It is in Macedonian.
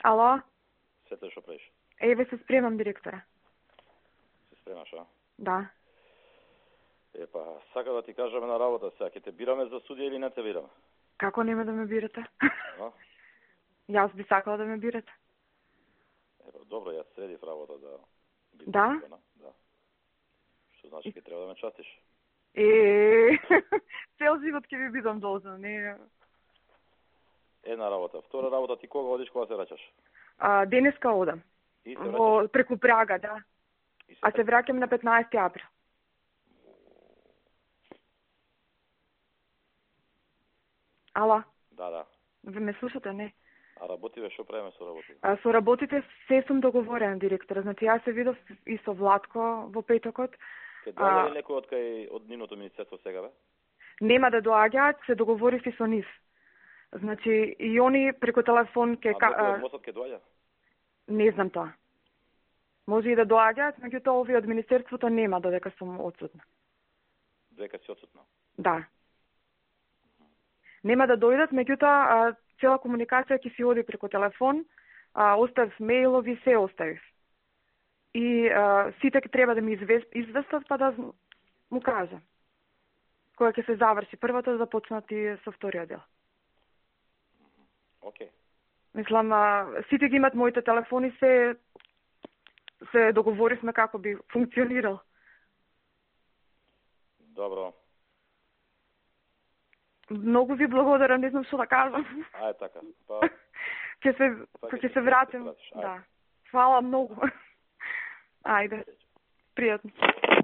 Ало? Светле, што правиш? Еве се спремам, директора. Се спремаш, а? Да. Епа, сака да ти кажеме на работа сега, ќе те бираме за судија или не те бираме? Како нема да ме бирате? А? Јас би сакала да ме бирате. Епа, добро, јас средив работа да бидам Да? бирана. Да. Што значи ќе треба да ме частиш? Цел живот ќе ви бидам должна, не. Една работа. Втора работа, ти кога одиш, кога се враќаш? Денеска одам. И се Во враќаш? преку Прага, да. А се враќам на 15 април. Ала? Да. Ве ме слушате, не? А работиве, што правиме со работите? Со работите се сум договорена, директора. Значи, јас се видов и со Владко во петокот. Ке доаѓа ли некој од нивното министерство сега, бе? Нема да доаѓаат, се договорив и со нив. Значи, и они преку телефон ке... некој од МОСот ке доаѓа? Не знам тоа. Може и да доаѓаат, меѓутоа овие од министерството нема, додека сум отсутна. Дека си отсутна? Да. Нема да дојдат, меѓутоа цела комуникација ќе си оди преку телефон, оставив мејлови, се оставив. И сите ќе треба да ми известат, па да му кажа. Кога ќе се заврши првото, да започнат и со вториот дел. Океј. Мислам, сите ги имат моите телефони, се договоривме како би функционирал. Добро. Многу ви благодарам, не знам што да кажам. Ајде така. Па ќе се вратим. Да. Фала многу. Ајде. Пријатно.